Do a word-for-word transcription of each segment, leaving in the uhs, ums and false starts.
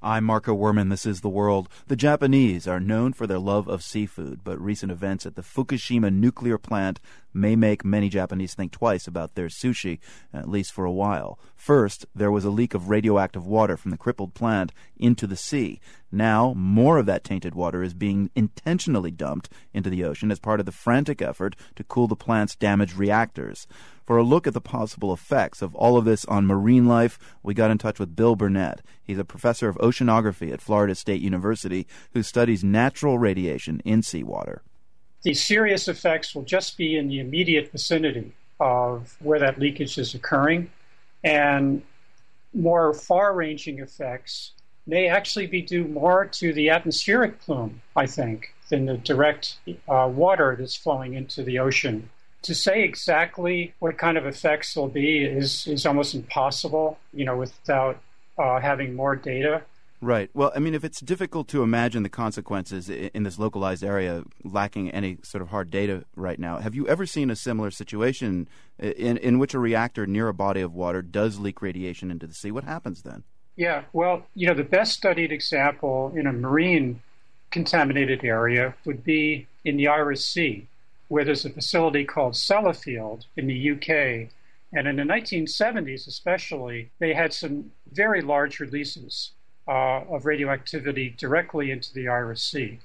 I'm Marco Werman. This is The World. The Japanese are known for their love of seafood, but recent events at the Fukushima nuclear plant may make many Japanese think twice about their sushi, at least for a while. First, there was a leak of radioactive water from the crippled plant into the sea. Now, more of that tainted water is being intentionally dumped into the ocean as part of the frantic effort to cool the plant's damaged reactors. For a look at the possible effects of all of this on marine life, we got in touch with Bill Burnett. He's a professor of oceanography at Florida State University who studies natural radiation in seawater. The serious effects will just be in the immediate vicinity of where that leakage is occurring, and more far-ranging effects may actually be due more to the atmospheric plume, I think, than the direct uh, water that's flowing into the ocean. To say exactly what kind of effects will be is, is almost impossible, you know, without uh, having more data. Right. Well, I mean, if it's difficult to imagine the consequences in this localized area, lacking any sort of hard data right now, have you ever seen a similar situation in, in which a reactor near a body of water does leak radiation into the sea? What happens then? Yeah, well, you know, the best studied example in a marine contaminated area would be in the Irish Sea, where there's a facility called Sellafield in the U K. And in the nineteen seventies especially, they had some very large releases uh, of radioactivity directly into the Irish Sea.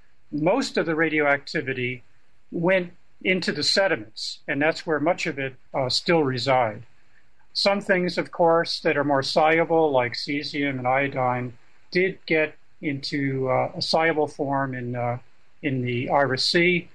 Most of the radioactivity went into the sediments, and that's where much of it uh, still reside. Some things, of course, that are more soluble, like cesium and iodine, did get into uh, a soluble form in, uh, in the Irish Sea.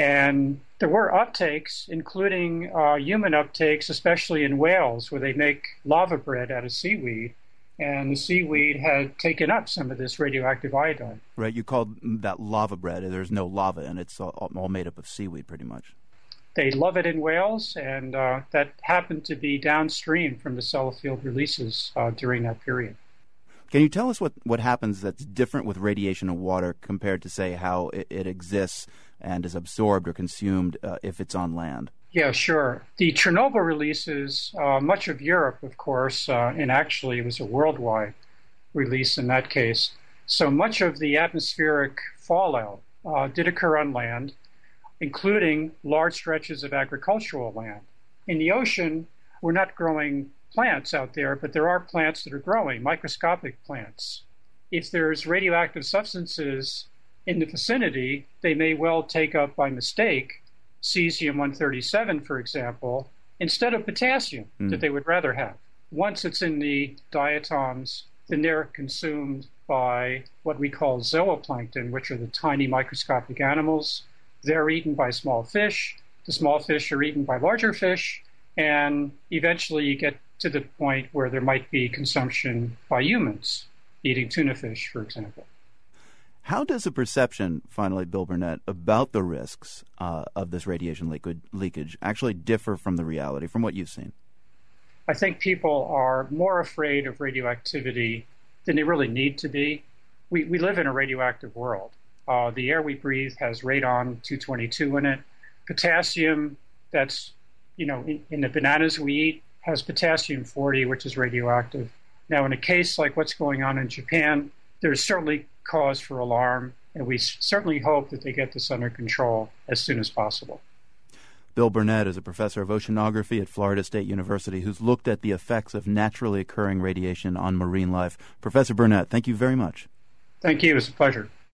And there were uptakes, including uh, human uptakes, especially in Wales, where they make lava bread out of seaweed. And the seaweed had taken up some of this radioactive iodine. Right. You called that lava bread. There's no lava, and it's all, all made up of seaweed, pretty much. They love it in Wales, and uh, that happened to be downstream from the Sellafield releases uh, during that period. Can you tell us what, what happens that's different with radiation in water compared to, say, how it, it exists and is absorbed or consumed uh, if it's on land? Yeah, sure. The Chernobyl releases, uh, much of Europe, of course, uh, and actually it was a worldwide release in that case. So much of the atmospheric fallout uh, did occur on land, including large stretches of agricultural land. In the ocean, we're not growing plants out there, but there are plants that are growing, microscopic plants. If there's radioactive substances in the vicinity, they may well take up by mistake cesium one thirty-seven, for example, instead of potassium mm. that they would rather have. Once it's in the diatoms, then they're consumed by what we call zooplankton, which are the tiny microscopic animals. They're eaten by small fish. The small fish are eaten by larger fish. And eventually you get to the point where there might be consumption by humans, eating tuna fish, for example. How does the perception, finally, Bill Burnett, about the risks uh, of this radiation liquid leakage actually differ from the reality, from what you've seen? I think people are more afraid of radioactivity than they really need to be. We, we live in a radioactive world. Uh, the air we breathe has radon two twenty-two in it. Potassium, that's, you know, in, in the bananas we eat, has potassium forty, which is radioactive. Now, in a case like what's going on in Japan, there's certainly cause for alarm, and we certainly hope that they get this under control as soon as possible. Bill Burnett is a professor of oceanography at Florida State University who's looked at the effects of naturally occurring radiation on marine life. Professor Burnett, thank you very much. Thank you. It was a pleasure.